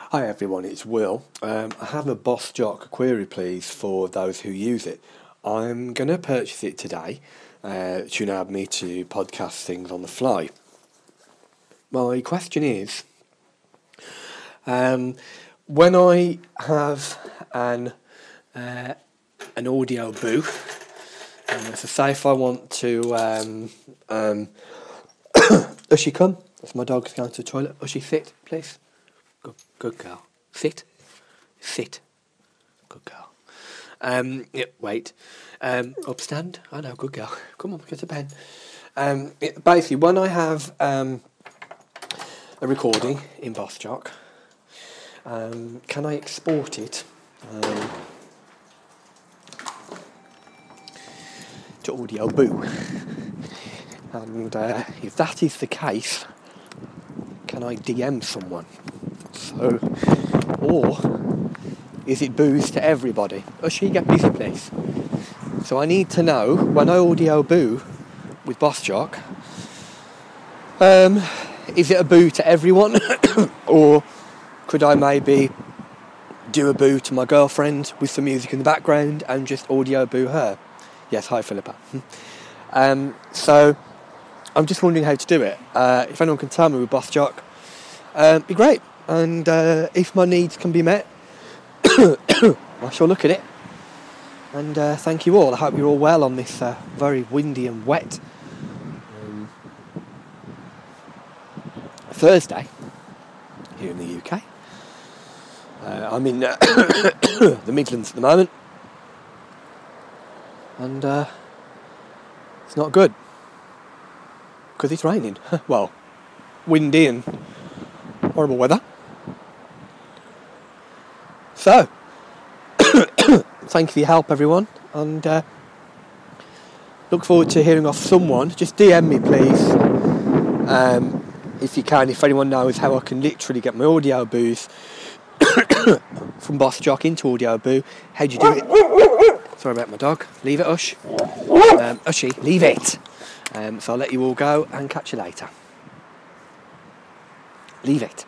Hi everyone, it's Will. I have a Boss Jock query please for those who use it. I'm going to purchase it today to enable me to podcast things on the fly. My question is, when I have an audio booth, so say if I want to, Ushy come, if my dog's going to the toilet, Ushy sit please. Good girl. Sit. Good girl. Wait. Upstand. I know, good girl. Come on, get a pen. Basically, when I have a recording in Boss Jock, can I export it to Audio Boo? And if that is the case, can I DM someone? So, or is it booze to everybody? Or should you get busy, please? So I need to know, when I audio boo with Boss Jock, is it a boo to everyone? Or could I maybe do a boo to my girlfriend with some music in the background and just audio boo her? Yes, hi Philippa. So I'm just wondering how to do it. If anyone can tell me with Boss Jock, it'd be great. And if my needs can be met, I shall look at it. And thank you all. I hope you're all well on this very windy and wet Thursday here in the UK. I'm in the Midlands at the moment. And it's not good. Because it's raining. Well, windy and horrible weather. So, thank you for your help, everyone, and look forward to hearing off someone. Just DM me, please, if you can, if anyone knows how I can literally get my audio booth from Boss Jock into Audio Boo. How do you do it? Sorry about my dog. Leave it, Ush. Ushy, leave it. So I'll let you all go and catch you later. Leave it.